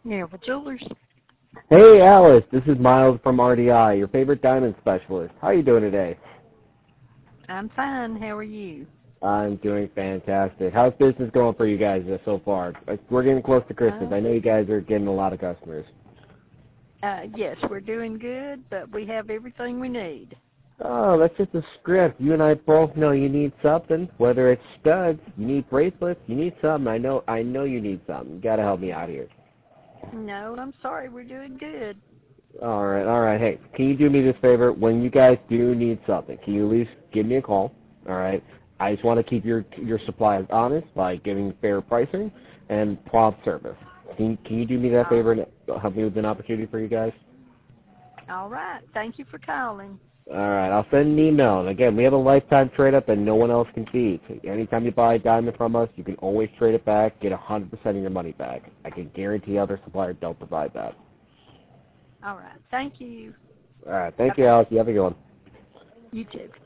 Yeah, with Jewelers. Hey, Alice, this is Miles from RDI, your favorite diamond specialist. How are you doing today? I'm fine. How are you? I'm doing fantastic. How's business going for you guys so far? We're getting close to Christmas. Uh, I know you guys are getting a lot of customers. yes, we're doing good, but we have everything we need. Oh, that's just a script. You and I both know you need something. Whether it's studs, you need bracelets, you need something. I know you need something. You gotta help me out here. No, I'm sorry. We're doing good. All right. Hey, can you do me this favor? When you guys do need something, can you at least give me a call? All right. I just want to keep your suppliers honest by giving fair pricing and prompt service. Can you do me that Uh, favor and help me with an opportunity for you guys? all right. Thank you for calling. All right. I'll send an email. And again, we have a lifetime trade up that no one else can beat. Anytime you buy a diamond from us, you can always trade it back, get 100% of your money back. I can guarantee other suppliers don't provide that. All right. Thank you. All right. Thank you, Bye-bye. Alex. You have a good one. You too.